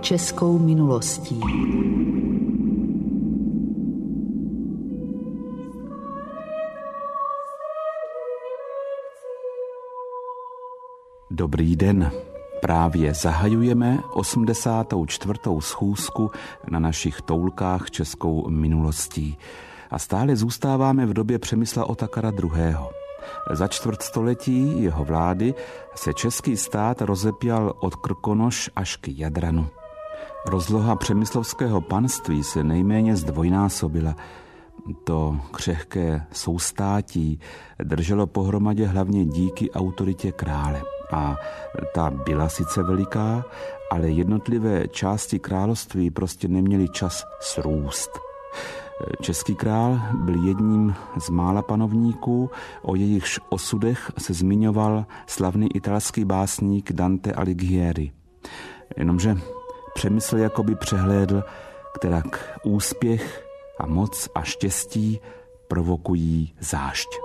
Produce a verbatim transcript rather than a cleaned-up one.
českou minulostí. Dobrý den. Právě zahajujeme osmdesátou čtvrtou schůzku na našich toulkách českou minulostí. A stále zůstáváme v době Přemysla Otakara druhého. Za čtvrtstoletí jeho vlády se český stát rozepěl od Krkonoš až k Jadranu. Rozloha přemyslovského panství se nejméně zdvojnásobila. To křehké soustátí drželo pohromadě hlavně díky autoritě krále. A ta byla sice veliká, ale jednotlivé části království prostě neměly čas srůst. Český král byl jedním z mála panovníků, o jejichž osudech se zmiňoval slavný italský básník Dante Alighieri. Jenomže Přemysl jakoby přehlédl, kterak úspěch a moc a štěstí provokují zášť.